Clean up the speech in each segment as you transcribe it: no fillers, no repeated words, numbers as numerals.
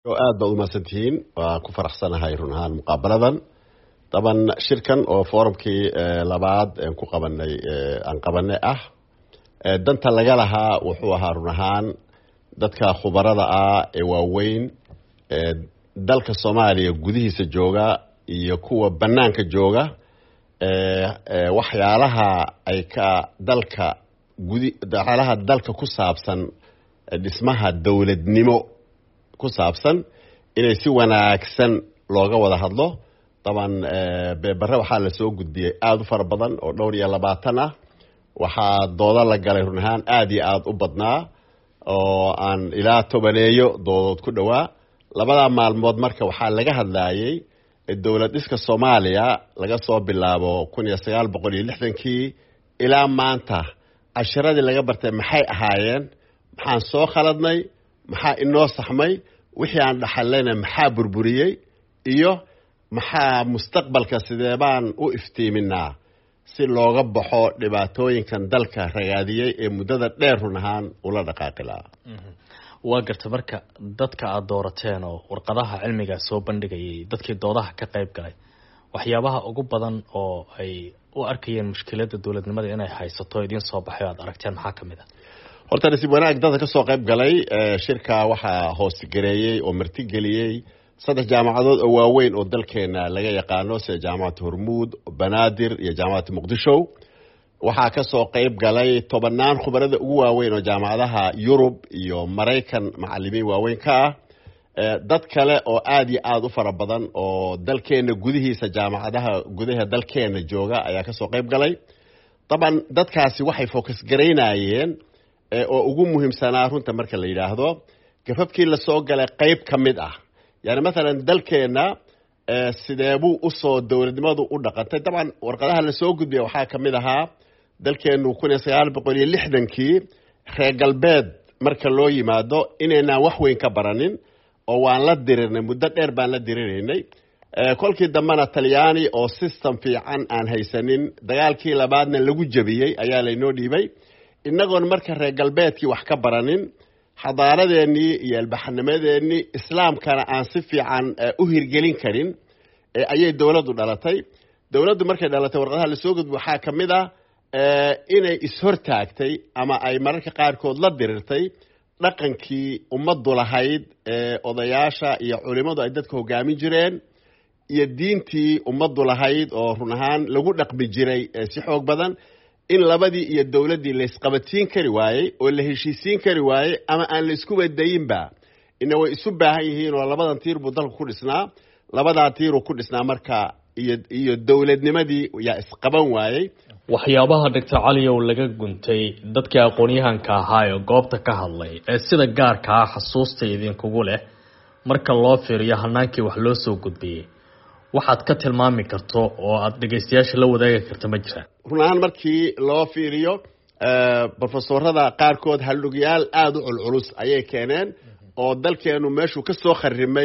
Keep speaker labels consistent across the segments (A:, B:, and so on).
A: aad baad umahadsantihiin waa ku faraxsanahay run ahaan muqaabaladan طبعا shirkan oo forumkii labaad ku qabanay aan qabanay danta laga lahaa wuxuu ahaa run ahaan dadka khubarada ee waaweyn dalka Soomaaliya gudihiisa jooga iyo kuwa banaanka jooga waxyaalaha ay ka dalka ku saabsan dhismaha dawladnimo ku saabsan inay si wanaagsan looga wada hadlo طبعا beebare waxa la soo gudbiyay aad u fara badan oo dhowr iyo 20 waxa dooda la galay run ahaan aad iyo aad u badnaa oo aan ilaa tobaneeyo doodod ku dhawaa labada maalmood marka waxa laga hadlayay dawlad dhiska Soomaaliya laga soo bilaabo 1960kii ilaa maanta casharadii laga bartay maxay ahaayeen maxaan soo khaladnay maxaa inoo saxmay wixii aan dhaxalayna maxaa burburiyay iyo maxaa mustaqbalka sidee baan u iftiiminaa si looga baxo dhibaatooyinkan dalka ragaadiyay ee muddada dheer run ahaan ula dhaqaaqilaa
B: waa garta marka dadka aad doorateen oo warqadaha cilmiga soo bandhigayay dadkii doodaha ka qayb galay waxyaabaha ugu badan oo ay u arkayeen mushkiladda dawladnimada inay haysato idin soo baxay aad aragteen maxaa kamid ah
A: horta nasiib wanaag dadka ka soo qayb galay shirka waxa hoos gareeyay oo marti geliyay saddex jaamacadood oo waaweyn oo dalkeena laga yaqaano sida jaamacadda Hormuud Banaadir iyo jaamacadda Muqdisho waxa ka soo qayb galay tobanaan khubarada ugu waaweyn oo jaamacadaha Yurub iyo Mareykan macallimiin waaweyn ka dad kale oo aad iyo aad u fara badan oo dalkeena gudihiisa jaamacadaha gudaha dalkeena jooga ayaa ka soo qayb galay طبعا dadkaasi waxay focus gareynayeen oo ugu muhiimsanaa runta marka la yiraahdo gafafkii la soo galay qayb kamid يعني مثلا dalkeena sideebu u soo dawladnimadu u dhaqantay طبعا warqadaha la soo gudbiyay waxa kamid ahaa dalkeenu 1960kii reer galbeed marka loo yimaado inayna wax weyn ka baranin oo waan la dirirnay muddo dheer baan la dirireynay kolkii dambana Talyaani oo system fiican aan haysanin dagaalkii labaadna lagu jabiyay ayaa la inoo dhiibay inagoon marka reer galbeedkii wax ka baranin xadaaradeeni iyo albaxnimadeeni islaamkana aan si fiican u hirgelin karin ayay dawladdu dhalatay dawladdu markay dhalatay warqadaha la soo gudbiyay waxa kamid inay ishortaagtay ama ay mararka qaar kood la dirirtay dhaqankii ummadu lahayd odayaasha iyo culimadu ay dadka hogaamin jireen iyo diintii ummadu lahayd oo run ahaan lagu dhaqmi jiray si xoog badan in labadii iyo dawladii la isqabatiin kari waayay oo la heshiisiin kari waayay ama aan la isku wadayinba ina way isu baahan yihiin oo labadan tiir buu dalku ku dhisnaa labada tiir uu ku dhisnaa marka iyo dawladnimadii yaa isqaban waayay
B: waxyaabaha Dr. Cali oo laga guntay dadkii aqoon-yahanka ahaa ee goobta ka hadlay ee sida gaarka ah xasuusta idin kugu leh marka loo fiiriyo hanaankii wax loo soo gudbiyay waxaad ka tilmaami karto oo aad dhageystayaasha la wadaagi karto ma jiraan
A: run ahaan markii loo fiiriyo professorada qaarkood halugyaal aad u culculus ayay keeneen oo dalkeenu meeshuu ka soo kharimay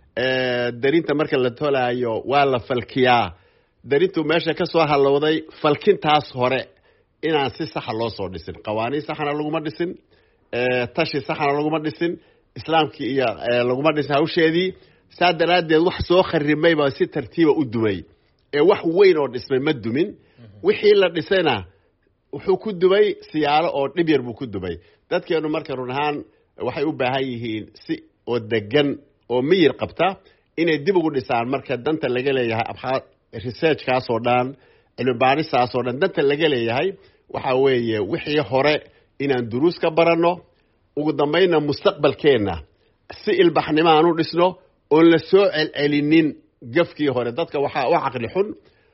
A: darinta marka la tolaayo waa la falkiyaa darintu meesha ka soo halowday falkintaas hore inaan si sax loo soo dhisin qawaaniin saxna laguma dhisin tashi saxna laguma dhisin islaamkii iyo laguma dhisin hawsheedii saadaradeed wax soo kharimay ba si tartiiba u dumay wax weyn oo dhismay ma dumin wixii la dhisayna wuxuu ku dumay siyaalo oo dhib yar buu ku dumay dadkeenu marka run ahaan waxay u baahan yihiin si oo degan oo miyir qabta inay dib ugu dhisaan marka danta laga leeyahay research kaas oo dhan cilmi baarisaas oo dhan danta laga leeyahay waxa weeye wixii hore inaan duruus ka barano ugu dambayna mustaqbalkeena si ilbaxnimo aan u dhisno oo la soo celcelinin gafkii hore dadka waxa u aqli xun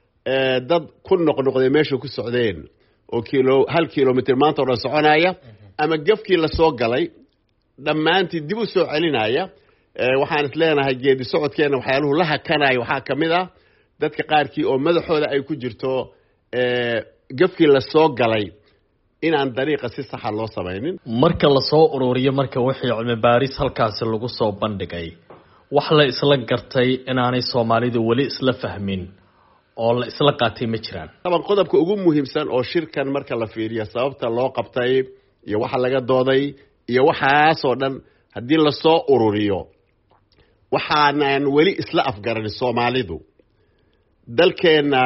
A: dad ku noqnoqday meesha ku socdeen oo hal kiiloomitir maanta oo soconaya ama gafkii la soo galay dhamaantii dib u soo celinaya waxaan isleenahay geedi socodkeena waxyaaluhu la hakanayo waxa kamid dadka qaarkii oo madaxooda ay ku jirto gafkii la soo galay inaan dariiqa si sax loo sameeynin
B: marka la soo ururiyo marka wixii cilmi baaris halkaas lagu soo bandhigay wax la isla gartay inaanay Soomaalidu wali isla fahmin oo la isla qaatay ma jiraan
A: taban qodobka ugu muhiimsan oo shirkan marka la fiiriyo sababta loo qabtay iyo waxa laga dooday iyo waxaas oo dhan hadii la soo ururiyo waxaanan weli isla afgaranin Soomaalidu dalkeena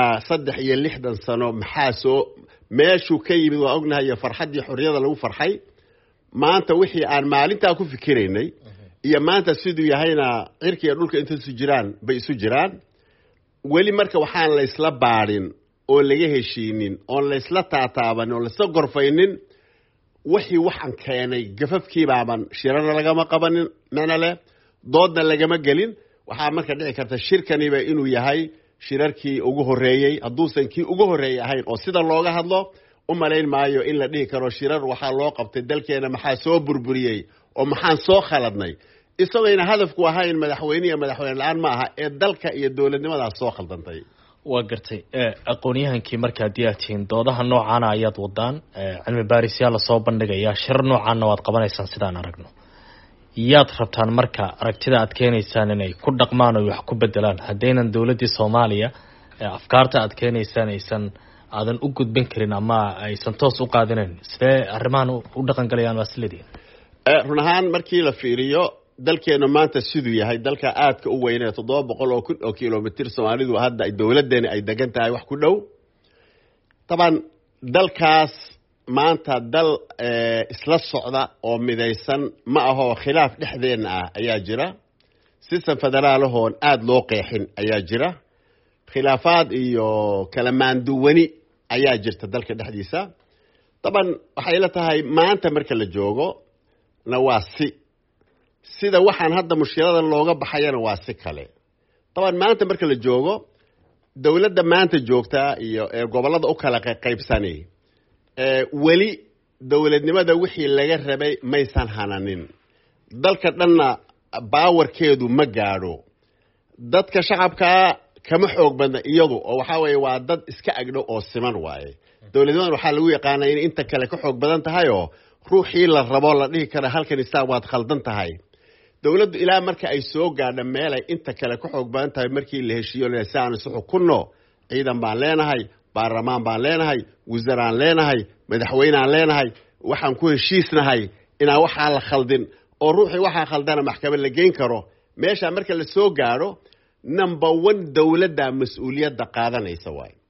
A: 63 sano maxaa soo meeshuu ka yimid waa ognahay farxadii xorriyada lagu farxay maanta wixii aan maalinta ku fikiraynay iyo maanta sidoo yahayna cirkiga dhulka inta isu jiraan bay isu jiraan weli marka waxaan la isla baarin oo laga heshiinin oo la isla taataaban oo la soo gorfaynin wixii waxaan keenay gafafkii baaban shirana lagama qabanin manale doodna lagama gelin waxa marka dhici karta shirkaniba inuu yahay shirarkii ugu horeeyay haduusan kii ugu horeeyay ahayn oo sida looga hadlo u maleyn maayo in la dhihi karo shirar waxa loo qabtay dalkeena maxaa soo burburiyay oo maxaan soo khaladnay isagoo hadafku ahayn madaxweyne la'aan ma aha ee dalka iyo dawladnimada soo khaldantay
B: waa gartay aqoonyahankii marka diyaartiin doodaha noocan ayaad wadaan cilmi baarisyaal soo bandhigaya shir noocan waad qabanaysan sidaan aragno yaad rabtaan marka aragtida aad keenaysaan inay ku dhaqmaan oo wax ku bedelaan hadaynan dawladda Soomaaliya afkaarta aad keenaysaan aysan aadan u gudbin karin ama aysan toos u qaadanayn sidee arrimahan u dhaqan galayaan wasleedii
A: run ahaan markii la fiiriyo dalkeena maanta sidoo yahay dalka aadka u weyn 700 oo kiiloomitir Soomaalidu hadda ay dawladeena ay degan tahay wax ku dhow taban dalkaas maanta dal isla socda oo midaysan ma aha khilaaf dhexdeena ah ayaa jira sistem federaalahoon aad loo qeexin ayaa jira khilaafaad iyo kala maanduwani ayaa jirta dalka dhexdiisa taban waxay la tahay maanta marka la joogo na waa sida waxaan hadda mushkilada looga baxayana waa si kale taban maanta marka la joogo dawladda maanta joogta iyo gobolada u kala qaybsanay weli dawladnimada wixii laga rabay maysan hananin dalka dhanna baawarkeedu ma gaadho dadka shacabka kama xoog badna iyadu oo waxa weeye waa dad iska agdho oo siman waaye dawladnimada waxa lagu yaqaanaa in inta kale ka xoog badan tahay oo ruuxii la rabo la dhihi kara halkan isaga waad khaldan tahay dawladdu ilaa marka ay soo gaadho meel ay inta kale ka xoog badan tahay markii la heshiiyo leesaan suxu kunno ciidan baan leenahay baarlamaan baan leenahay wasaaran leenahay madaxweynaan leenahay waxaan ku heshiisnahay ina waxa la khaldin oo ruuxii waxa khaldana maxkamad la geyn karo meesha marka la soo gaaro number 1 dawladda mas'uuliyadda qaadanaysa waay